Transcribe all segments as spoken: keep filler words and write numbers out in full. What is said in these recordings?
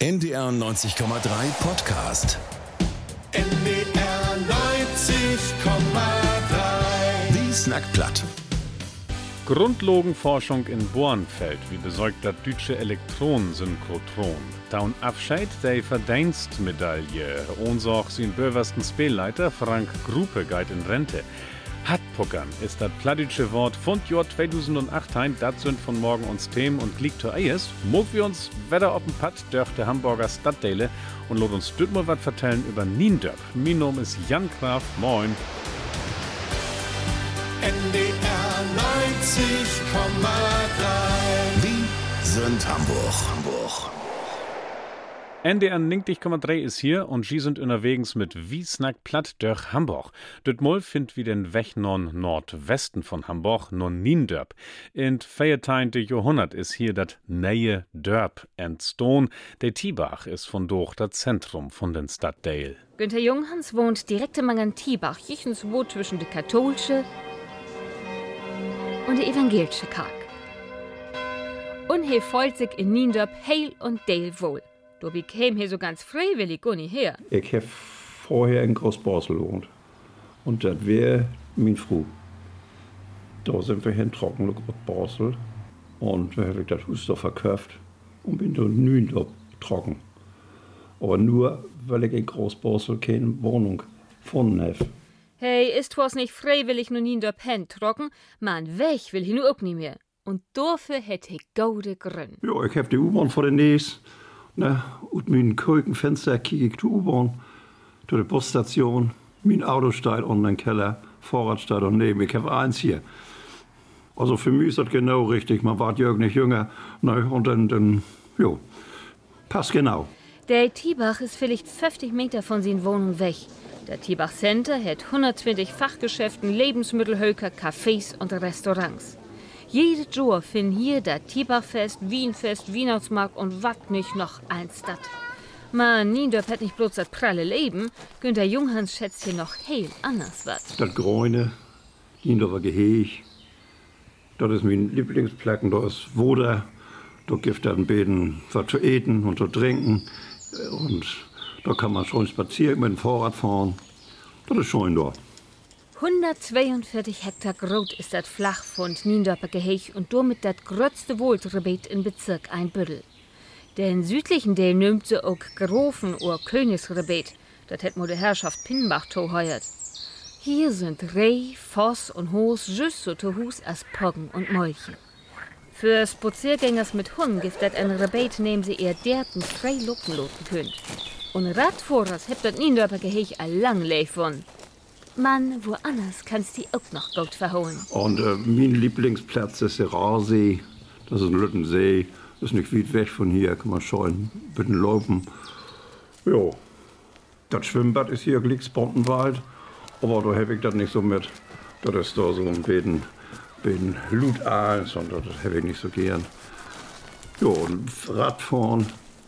N D R neunzig Komma drei Podcast. N D R neunzig Komma drei. Wie snackt platt. Grundlagenforschung in Bornfeld, wie besorgt das deutsche Elektronensynchrotron. Daun Abscheid der Verdienstmedaille. Unsach sein böversten Spielleiter Frank Gruppe geht in Rente. Hatpuckern ist das plattdeutsche Wort von Jahr zweitausendacht ein. Das sind von morgen uns Themen und liegt zu Eies. Mog wir uns Wetter auf dem Patt durch der Hamburger Stadtteile und lot uns dort mal was vertellen über Niendörp. Mein Name ist Jan Graf. Moin. N D R neunzig Komma drei. Wie sind Hamburg? Hamburg. N D R neunzig Komma drei ist hier und sie sind unterwegs mit Wie snackt platt durch Hamburg. Dort mal findet wie den Weg non Nordwesten von Hamburg, non Niendörp. In feierteinte Jahrhundert ist hier das neue Dörp entstehen. Der Tiebach ist von doch das Zentrum von den Stadtteil. Günther Junghans wohnt direkt im an Tiebach, jichens wo zwischen der katholische und der evangelische Karg. Und he freut sich in Niendörp heil und deil wohl. Du bekäm hier so ganz freiwillig gar nicht her. Ich habe vorher in Großborsel gewohnt. Und das wäre mein Frau. Da sind wir hin trocken in Großborsel. Und da habe ich das Haus da verkauft und bin da Niendörp trocken. Aber nur, weil ich in Großborsel keine Wohnung gefunden habe. Hey, ist was nicht freiwillig nur Niendörp hin trocken? Man weg will ich nur auch nicht mehr. Und dafür hätte ich gute Gründe. Ja, ich habe die U-Bahn vor der Näs. Ne, und mein Keukenfenster kicke ich die U-Bahn, durch die Busstation, mein Auto steht unten im Keller, Fahrrad steht daneben, ich habe eins hier. Also für mich ist das genau richtig, man war ja nicht jünger, ne, und dann, dann, jo, passt genau. Der Tiebach ist vielleicht fünfzig Meter von seiner Wohnung weg. Der Tiebach Center hat hundertzwanzig Fachgeschäften, Lebensmittelhöker, Cafés und Restaurants. Jede Jahr finden hier der Tiebachfest, Wienfest, Weihnachtsmarkt und wat nicht noch eins statt. Man, Niendörp hat nicht bloß das pralle Leben, Günther Junghans schätzt hier noch heel anders wat. Das Gräune, Niendorfer Gehege, das ist mein Lieblingsplatten, da ist Woder, da gibt es Beten was zu eten und zu trinken und da kann man schon spazieren mit dem Fahrrad fahren, das ist schön da. hundertzweiundvierzig Hektar groß ist das Flachfund Niendörper Gehege und damit das größte Wohlgebiet im Bezirk Einbüttel. Den südlichen Teil nimmt sie auch Grofen- oder Königsgebiet. Das hat mo die Herrschaft Pinnbach toheuert. Hier sind Reh, Voss und Hoos just so zu Hus als Poggen und Molche. Für Spaziergängers mit Hunden gibt das ein Gebiet, nehmen sie ihr derten frei Lucken loten könnt. Und Radfahrers habt das Niendörper Gehege a lang Leif von. Mann, woanders kannst du auch noch gut verholen. Und äh, mein Lieblingsplatz ist der Raarsee. Das ist ein Lüttensee. Das ist nicht weit weg von hier. Kann man schon ein bisschen laufen. Ja, das Schwimmbad ist hier Glieckspontenwald. Aber da habe ich das nicht so mit. Das ist da so ein bisschen, bisschen Lutal. Und das habe ich nicht so gern. Ja, und Radfahren,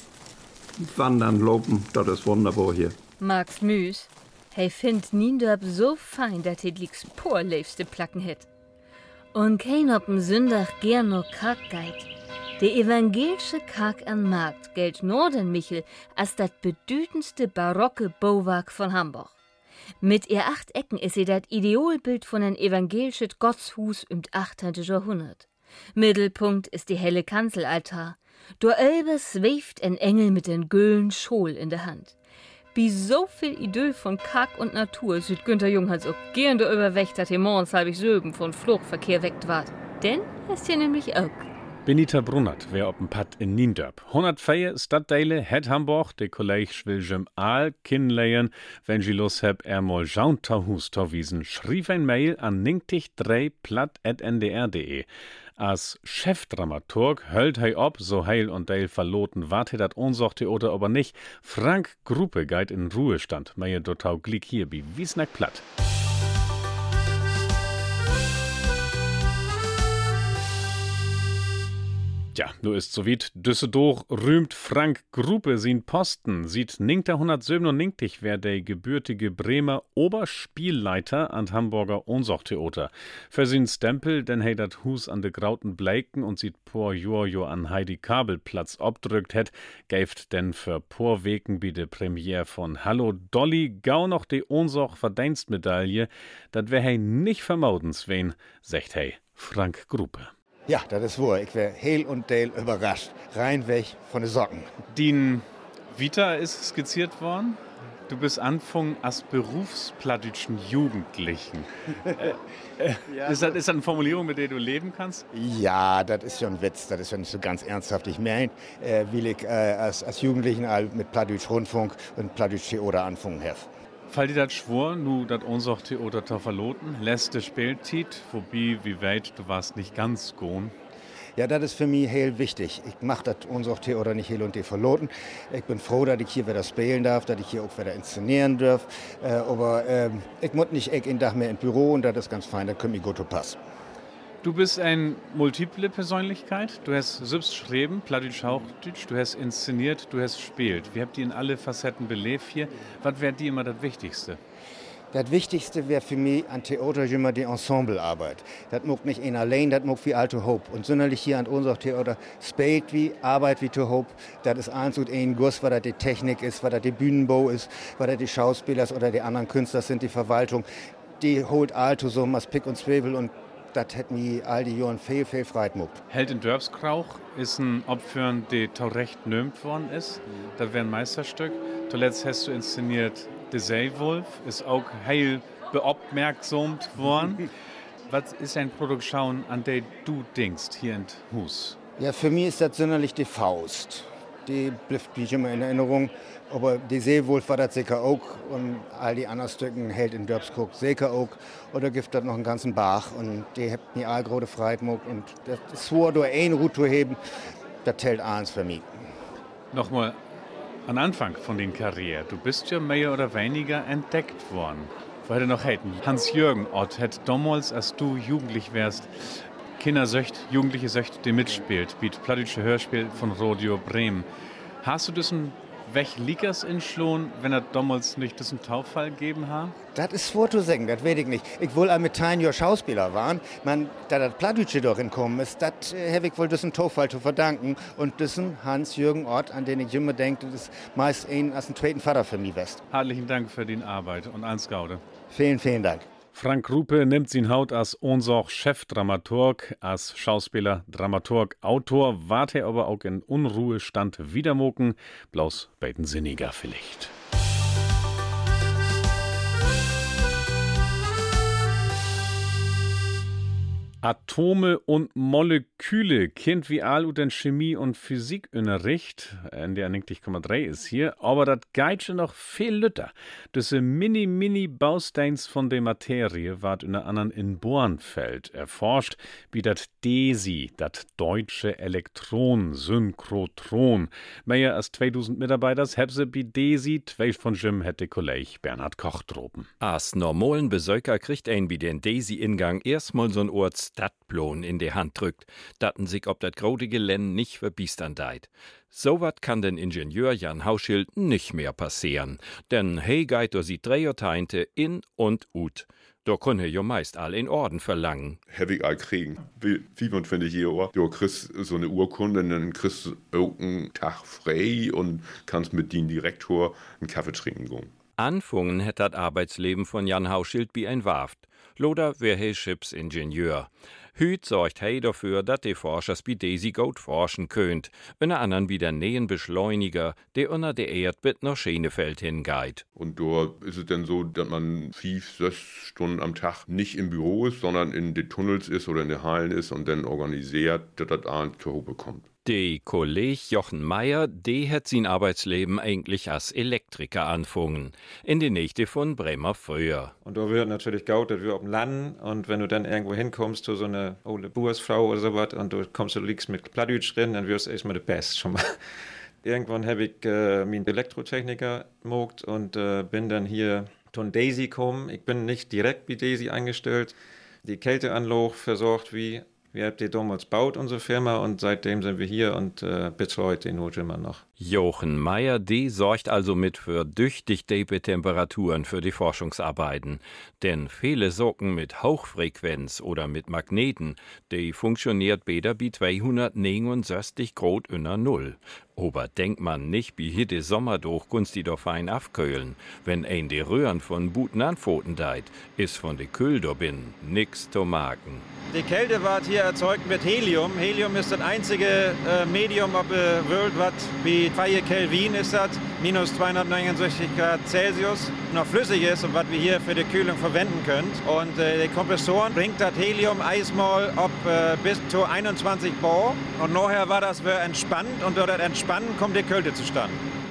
Wandern, Laufen, das ist wunderbar hier. Max Müs. Hey, find Niendörp so fein, dass he liegst porleefste Placken het. Und kein ob'n Sündach gern no Karg geit. Der evangelische Karg an Markt gilt Nordenmichel als das bedeutendste barocke Bauwerk von Hamburg. Mit ihr acht Ecken ist sie das Idealbild von ein evangelischen Gottshus im achtzehnten Jahrhundert. Mittelpunkt ist die helle Kanzelaltar. Durch Elbe schweft ein Engel mit den güllen Schol in der Hand. Wie so viel Idyll von Karg und Natur süd Günther Junghans auch gern der überwächt, dass die morgens halbig Söben von Fluchtverkehr weckt ward. Denn ist hier nämlich auch. Benita Brunnert wär op'n Patt in Niendörp. hundertvier Stadtteile het Hamburg, de Kolleg will jem all kennenlernen. Wenn sie Lust heb, er mal schauen ta Hus ta wiesen. Schrieb ein Mail an neunzig drei platt at n d r punkt d e. Als Chefdramaturg höllt hei ob, so heil und deil verloten, wart he dat unsochte oder aber nicht. Frank Gruppe geht in Ruhestand. Meie dotau glick hier, wie wie snack platt. Ja, nur ist so weit. Düsseldorf rühmt Frank Grupe sin Posten. Sieht neunzehnhundertsiebenundneunzig wär der gebürtige Bremer Oberspielleiter an Hamburger Ohnsorgtheater. Für sin Stempel, denn hey dat Hus an de Grauten Bleiken und sieht por Jojo an Heidi Kabelplatz obdrückt het, gäft denn für por Weken bi de Premiere von Hallo Dolly gau noch de Ohnsorg Verdienstmedaille. Dat wär hey nicht vermaudens wen, sagt hey Frank Grupe. Ja, das ist wahr. Ich wäre heil und teil überrascht. Rein weg von den Socken. Din Vita ist skizziert worden. Du bist Anfang als berufsplattischen Jugendlichen. äh, äh, ja. ist, das, ist das eine Formulierung, mit der du leben kannst? Ja, das ist schon ein Witz. Das ist schon nicht so ganz ernsthaft. Ich meine, äh, will ich äh, als, als Jugendlichen mit Plattdeutsch Rundfunk und Plattdeutsch Theater anfangen habe. Fall dir das schwor, nu dat Ohnsorgtheater zu verloten? Letzte Spielzeit, wobei, wie weit, du warst nicht ganz gohn. Ja, das ist für mich heel wichtig. Ich mache das Ohnsorgtheater nicht heel und die verloten. Ich bin froh, dass ich hier wieder spielen darf, dass ich hier auch wieder inszenieren darf. Äh, aber äh, ich muss nicht einen Tag mehr ins Büro und das ist ganz fein, das kommt mir gut zu passen. Du bist eine multiple Persönlichkeit. Du hast selbst geschrieben, Plattdeutsch, Hochdeutsch, du hast inszeniert, du hast gespielt. Wie habt ihr in alle Facetten belebt hier? Was wäre dir immer das Wichtigste? Das Wichtigste wäre für mich an Theater immer die Ensemblearbeit. Das mag nicht einer allein, das mag wie Alte Hope. Und sonderlich hier an unserem Theater spielt wie Arbeit wie to Hope. Das ist eins und ein Guss, was das die Technik ist, was das die Bühnenbau ist, was das die Schauspieler ist oder die anderen Künstler sind, die Verwaltung. Die holt Alto so was Pick und Zwiebel und das hat mir all die Jahren viel, viel Freude gemacht. Held in Dörfskrauch ist ein Opfern, der taurecht nömt worden ist. Das wäre ein Meisterstück. Zuletzt hast du inszeniert De Seewolf, ist auch heil beobmerksamt worden. Was ist ein Produkt, an der du denkst hier in Hus? Ja, für mich ist das sonderlich die Faust. Die bleibt mich immer in Erinnerung. Aber die Seewolf war das sicher auch und all die anderen Stücken Held in Dörpskog sicher auch. Oder gibt das noch einen ganzen Bach und die habt mir all große Freude gemacht. Und das Swor durch eine Route zu heben, das zählt eins für mich. Nochmal an Anfang von den Karriere. Du bist ja mehr oder weniger entdeckt worden. Weiter noch hätten. Hans-Jürgen Ott hat damals, als du jugendlich wärst, Kindersöcht, jugendliche Söcht, die mitspielt, bietet plattdeutsche Hörspiel von Radio Bremen. Hast du das ein Welch liegers in Schlohn, wenn er damals nicht diesen Tauffall gegeben hat? Das ist schwer zu sagen, das weiß ich nicht. Ich will auch mit Tanja Schauspieler waren. Man, da das Plattdeutsche doch hinkommen ist, das äh, habe ich wohl diesen Tauffall zu verdanken. Und diesen Hans-Jürgen Ott, an den ich immer denke, das ist meist ein als ein zweiten Vater für mich west. Herzlichen Dank für die Arbeit und alles Gute. Vielen, vielen Dank. Frank Grupe nimmt sin Haut als Ohnsorg Chefdramaturg, als Schauspieler, Dramaturg, Autor, wart er aber auch in Unruhestand wiedermoken, bloß beiden sinniger vielleicht. Atome und Moleküle, Kind wie all und Chemie und Physik Unterricht, in der neunzig Komma drei ist hier, aber das geht schon noch viel lütter. Diese mini-mini-Bausteins von der Materie ward in der anderen in Bornfeld erforscht, wie das DESI, das deutsche Elektron-Synchrotron. Mehr als zweitausend Mitarbeiters haben sie bei DESI, zwei von Jim hätte Kollege Bernhard Koch droben. Als normalen Besöker kriegt ein bei den DESI-Ingang erstmal so'n Ort Stadtplan in die Hand drückt, daten sich ob dat grote Gelände nicht verbiestern deit. So wat kann den Ingenieur Jan Hauschild nicht mehr passieren, denn hey geit do sie drei Teinte in und ut. Da kann er ja meist all in Orden verlangen. Hab ich all kriegen. Wie fünfundzwanzig Jahre. Du kriegst so eine Urkunde, dann kriegst du auch einen Tag frei und kannst mit dem Direktor einen Kaffee trinken gehen. Anfangen hat das Arbeitsleben von Jan Hauschild wie ein Warft. Loder wär he Schiffsingenieur. Hüt sorgt he dafür, dass die Forschers wie DESI gut forschen könnt. Unter anderem wie der Nähenbeschleuniger, der unter der Erd bis nach Schenefeld hingeht. Und dort ist es dann so, dass man fünf, sechs Stunden am Tag nicht im Büro ist, sondern in den Tunnels ist oder in den Hallen ist und dann organisiert, dass das abends zur Hobe kommt. Der Kollege Jochen Meyer, der hat sein Arbeitsleben eigentlich als Elektriker angefangen. In die Nächte von Bremer früher. Und da wird natürlich gaut, dass wir auf dem Land und wenn du dann irgendwo hinkommst, zu so eine alte Bursfrau oder sowas und du kommst, du liegst mit Plattdeutsch drin, dann wirst du erstmal der Best schon mal. Irgendwann habe ich äh, meinen Elektrotechniker gemogt und äh, bin dann hier von DESI gekommen. Ich bin nicht direkt bei DESI eingestellt. Die Kälteanlage versorgt wie Wir haben die damals gebaut, unsere Firma, und seitdem sind wir hier und äh, betreut den Not immer noch. Jochen Meyer, die sorgt also mit für düchtig tiefe Temperaturen für die Forschungsarbeiten. Denn viele Socken mit Hochfrequenz oder mit Magneten, die funktioniert beder bei zweihundertneunundsechzig Grad unter Null. Aber denkt man nicht, wie hier die Sommer durch kunst die doch fein afköhlen. Wenn ein die Röhren von Buten anpfoten deit, ist von de Kühl bin nix zu merken. Die Kälte wird hier erzeugt mit Helium. Helium ist das einzige äh, Medium auf der Welt, was wie zwei Kelvin ist das, minus zweihundertneunundsechzig Grad Celsius, noch flüssig ist und was wir hier für die Kühlung verwenden können. Und äh, die Kompressoren bringt das Helium einmal auf äh, bis zu einundzwanzig Bar. Und nachher war das wir entspannt und durch das Entspannen kommt die Kälte zustande.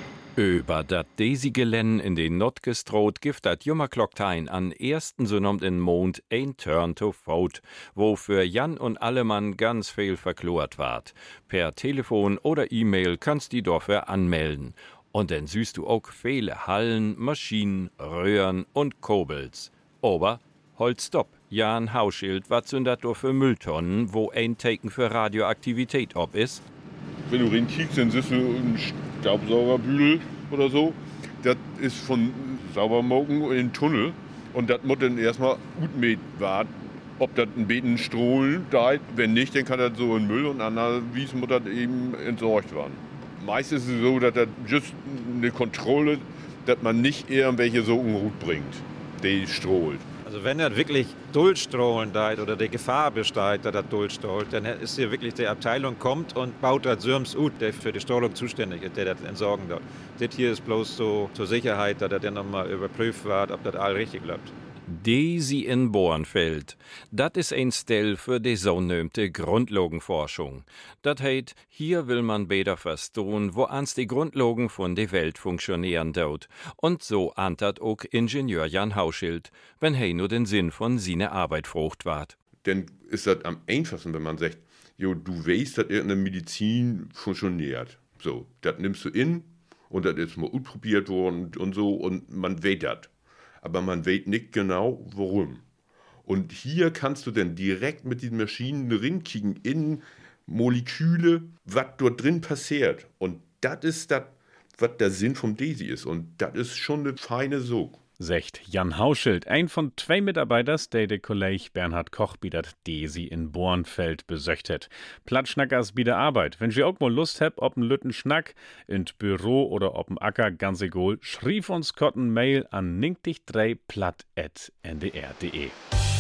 Über dat Desi-Gelänn in den Nord gestroht gibt dat Jummerklocktein an ersten so nommt in Mond ein Turn to Vote, wo für Jan und Allemann ganz viel verklort ward. Per Telefon oder E-Mail kannst die dafür anmelden. Und dann siehst du auch viele Hallen, Maschinen, Röhren und Kobels. Aber halt stopp, ja ein Hausschild, was sind das für Mülltonnen, wo ein Taken für Radioaktivität ob ist? Wenn du reinkickst, dann siehst du einen Staubsaugerbügel oder so. Das ist von Saubermoken in den Tunnel. Und das muss dann erstmal gut mit warten, ob das ein Beten Strohlen da ist. Wenn nicht, dann kann das so in Müll und andererweise muss das eben entsorgt werden. Meistens ist es so, dass das just eine Kontrolle, dass man nicht irgendwelche so Unruhe bringt, die strohlt. Also wenn er wirklich Duldstrahlen da oder die Gefahr besteht, dass er Duldstrahlt, dann ist hier wirklich die Abteilung kommt und baut das Sürms ut, der für die Strahlung zuständig ist, der das entsorgen dort. Das hier ist bloß so zur Sicherheit, dass er dann nochmal überprüft wird, ob das all richtig läuft. Desi in Bornfeld, dat is ein Stell für die so nömte Grundlagenforschung. Dat heit, hier will man beder verstehen, wo ans die Grundlagen von der Welt funktionieren dort. Und so antert auch Ingenieur Jan Hauschild, wenn hei nur den Sinn von seiner Arbeit frucht ward. Dann ist das am einfachsten, wenn man sagt, jo, du weißt, dass irgendeine Medizin funktioniert. So, das nimmst du in und das ist mal ausprobiert worden und so und man weiß das. Aber man weiß nicht genau, warum. Und hier kannst du dann direkt mit diesen Maschinen rinkicken in Moleküle, was dort drin passiert. Und das ist das, was der Sinn vom Desi ist. Und das ist schon eine feine Sog. Secht Jan Hauschild, ein von zwei Mitarbeitern, der der Kollege Bernhard Koch bei dat Desi in Bornfeld besöchtet. Platschnackers bei der Arbeit. Wenn ihr auch mal Lust habt, ob ein Lütten Schnack in Büro oder ob ein Acker, ganz egal, schrieb uns Kotten Mail an ninkdich drei platt at n d r punkt d e.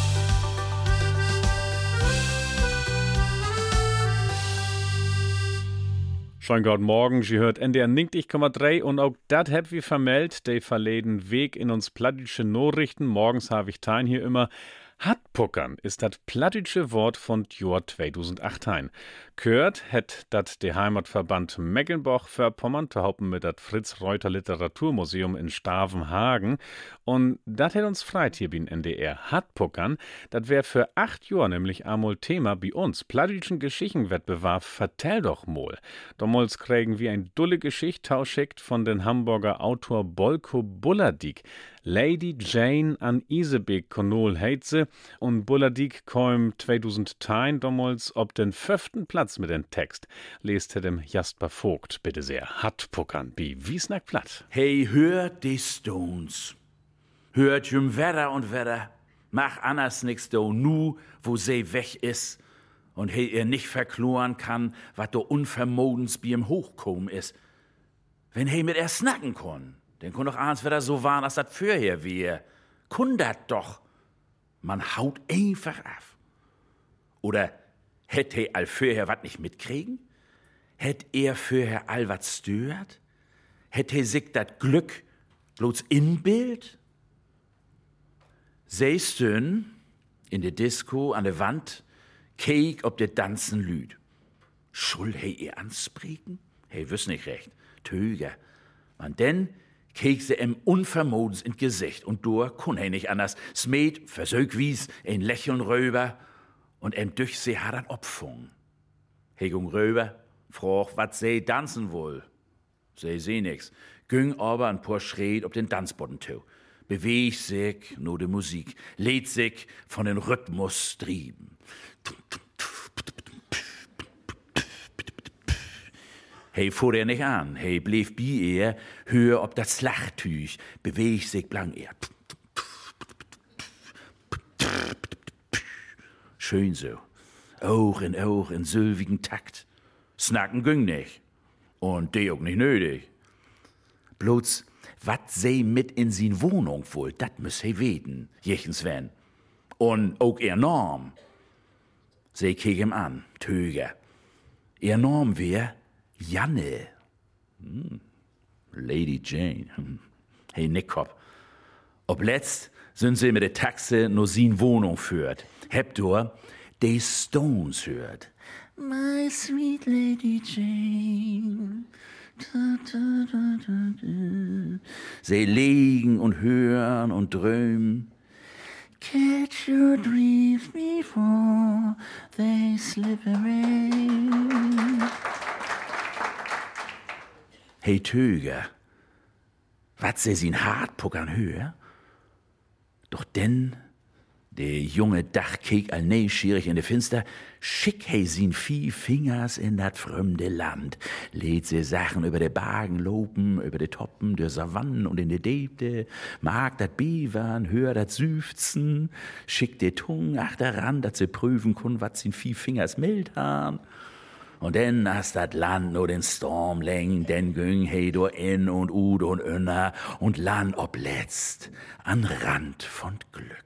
Schönen guten Morgen, Sie hört N D R neunzig Komma drei und auch das habt wir vermeldet, der verleden Weg in uns plattdeutsche Nachrichten. Morgens habe ich tein hier immer. Hattpuckern ist das plattdeutsche Wort von Jahr zweitausendacht. Gehört hat dat der Heimatverband Mecklenburg-Vorpommern zuhaupen mit dat Fritz-Reuter Literaturmuseum in Stavenhagen. Und dat hat uns freit hier bin N D R. Hattpuckern, dat wär für acht Jahre nämlich einmal Thema bei uns. Plattdeutschen Geschichtenwettbewerb Vertell doch mal. Damals kriegen wir ein dulle Geschichte tauschickt von den Hamburger Autor Bolko Bullerdiek. Lady Jane an Isebek Konol heitze und Bullerdiek kam zweitausendzehn damals ob den fünften Platz mit dem Text. Lest dem Jasper Vogt, bitte sehr. Hattpuckern, bi Wiesnack platt. Hey, hört die Stones. Hört jüm Wetter und Wetter. Mach anders nix do nu, wo sie weg is. Und hey, ihr nicht verkloren kann, wat do unvermodens bi im Hochkommen is. Wenn hey mit er snacken kon. Den kun doch ahns wieder so waren, als dat fürher wär. Kun dat doch. Man haut einfach af. Oder hätt he all fürher wat nicht mitkriegen? Hätt er fürher all wat stört? Hätt he sich dat Glück bloß inbild? Seistön in de Disco an de Wand, keek ob de Danzen lüd. Schul he ihr anspreken? He wüss nicht recht. Töger. Man denn keek se em unvermodens in Gesicht und dor kun he nicht anders. Smet versög wies ein Lächeln röber und em durch se hadert Opfung. He gung röber, froch wat se tanzen wohl. Se seh nix. Güng aber ein paar Schritt ob den Tanzboden to. Beweg sich nur de Musik, lädt sich von den Rhythmus trieben. Hey fuhr er nicht an, hey blieb bei ihr, hör ob das Schlachttüch, bewegt sich blank er. Schön so, Ohr in Ohr in sylvigen Takt. Snacken ging nicht. Und die auch nicht nötig. Bloß, wat sie mit in sin Wohnung wohl, dat müss he weten, jechens wenn. Und auch enorm. Sie kiek ihm an, Töger. Enorm wär Janne. Hm. Lady Jane. Hm. Hey, Nickkop. Ob letzt sind sie mit der Taxe nur sin Wohnung führt. Hebt du, die Stones hört. My sweet Lady Jane. Da, da, da, da, da. Sie liegen und hören und drömen. Catch your dreams before they slip away. Hey Töger, wat se sin Hartpuckern höher? Doch denn, der junge Dach keek all neugierig in de Finster, schick he sin vieh Fingers in dat fremde Land, lädt se Sachen über de Bagen lopen, über de Toppen der Savannen und in de Deepte, mag dat Bevern, hör dat Süfzen, schick de Tung achteran, dat se prüfen kun, wat sin vieh Fingers mild han. Und denn as dat Land no den Storm lenkt, denn güng he do in und ud und önner und Land ob letzt an Rand von Glück.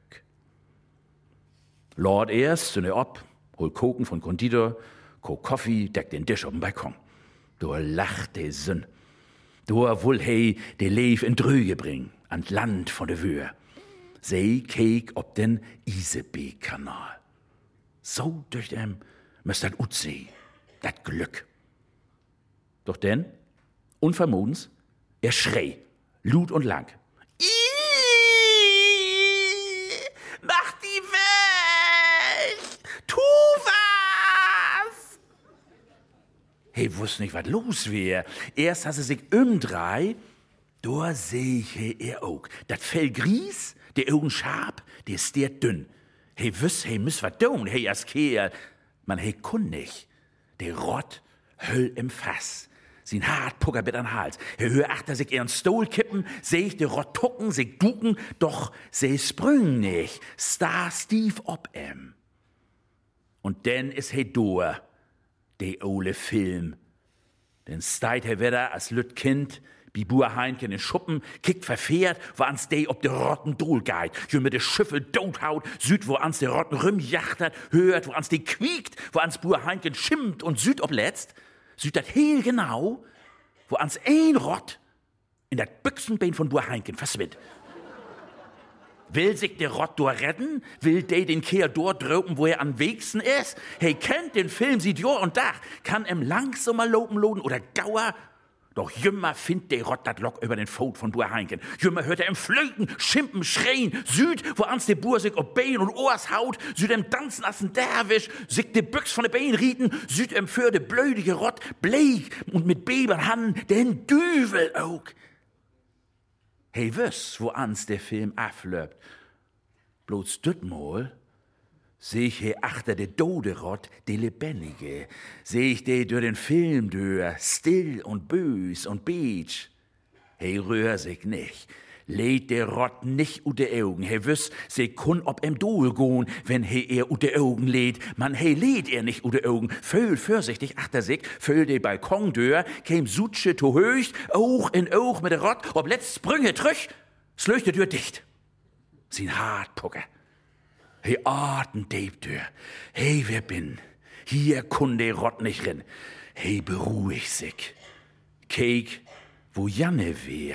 Lord erst zünde ob, hol Koken von Konditor, kok Kaffee, deck den Tisch auf dem Balkon. Du lacht de Sünn. Du wull he de Leif in Drüge bring, an Land von de Wöhr. Sie keek ob den Isebee-Kanal. So durch dem müsst dat ut seh, dat Glück. Doch denn, unvermodens, er schrei, lud und lang. Mach die weg! Tu was! Hey, wusst nicht, was los wär. Erst hat sie sich umdrei, da seh ich er auch. Dat Fell gries, der Augen scharf, der ist der dünn. Hey, wüss, hey, müss wat tun, hey, as Kerl. Man, hey, kun nicht. Der Rott höll im Fass. Sin Hartpucker mit an Hals. Er hör achter sich ihren Stuhl kippen, seh ich der Rott tucken, sich duken, doch seh sprüng nicht. Star Steve ob em. Und denn is he door, de ole Film. Denn steit he wieder als lüt Kind, bi Bua Heinken in Schuppen, kickt verfehrt, wo ans de ob de Rotten Dohl geit, jö mit de Schiffe dothaut, süd wo ans de Rotten rümjachtert, hört, wo ans de quiekt, wo ans Bua Heinken schimmt und süd ob letzt, süd dat heel genau, wo ans ein Rott in dat Büchsenbein von Bua Heinken verschwindt. Will sich der Rott dort retten? Will de den Kehr dort dröpen, wo er am wegsten ist? Hey, kennt den Film, sieht Jahr und Dach, kann em langsamer lopen loden oder gauer? Doch jümmer findt der Rott dat Lock über den Pfot von Bua Heinken. Jümmer hört er im Flöten, Schimpen, Schreien. Süd, wo ans de Bur sich ob Bein und Ohrs haut. Süd em Tanzen als ein Derwisch. Sich de Büchs von de Bein rieten. Süd em für de blödige Rott. Bleich und mit Bebern Hand den Düvel auch. Hey, wüss, wo ans der Film aflöpt. Bloß dütmol seh ich he achter de dode Rott, de lebendige. Seh ich de durch den Film dör, still und bös und beach. Hey, rühr sich nicht. Lädt der Rott nicht ut de Augen. He wüss, se kun ob em Dohl gohn, wenn he er ut de Augen lädt. Man, he lädt er nicht ut de Augen. Föhl vorsichtig achter sich, föhl de Balkon dör, käm Sutsche to höchst, Auch in Auch mit de Rott, ob letzt Sprünge trüch, slöch de Tür dicht. Sin Hartpucker. Hey, Arten Debtür. Hey, wer bin? Hier kun de Rott nicht rin. Hey, beruhig sich. Keek, wo Janne wär.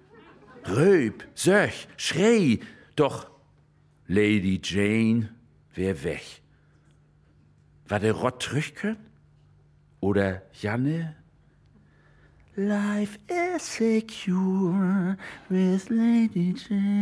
Röb, söch, schrei, doch Lady Jane wär weg. War der Rott trüchken? Oder Janne? Life is secure with Lady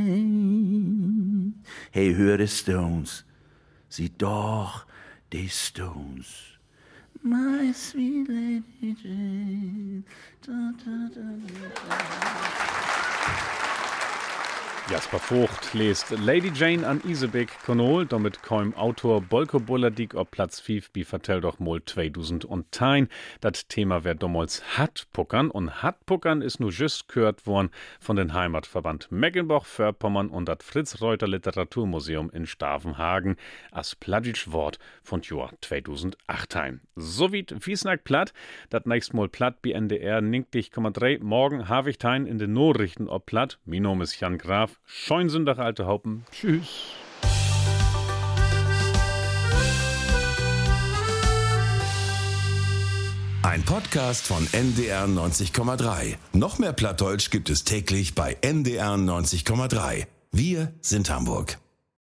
Jane. Hey, hör de Stones. Sieh doch die Stones. My sweet Lady Jane. Da, da, da, da, da. Jasper Vogt lest Lady Jane an Isebeck Konol, damit kam Autor Bolko Bullerdick auf Platz fünf wie Vertell doch mal zweitausendzehn. Das Thema wär damals Hattpuckern und Hattpuckern ist nur just gehört worden von den Heimatverband Mecklenburg-Vorpommern und das Fritz-Reuter Literaturmuseum in Stavenhagen als plattdeutsch Wort von Jahr zweitausendachtzehn. Sowiet Wiesnack platt, das nächste Mal platt bei N D R neunzig Komma drei. Morgen habe ich tein in den Nachrichten ob platt. Mein Name ist Jan Graf. Scheun sind doch alte Haupen. Tschüss. Ein Podcast von N D R neunzig Komma drei. Noch mehr Plattdeutsch gibt es täglich bei N D R neunzig Komma drei. Wir sind Hamburg.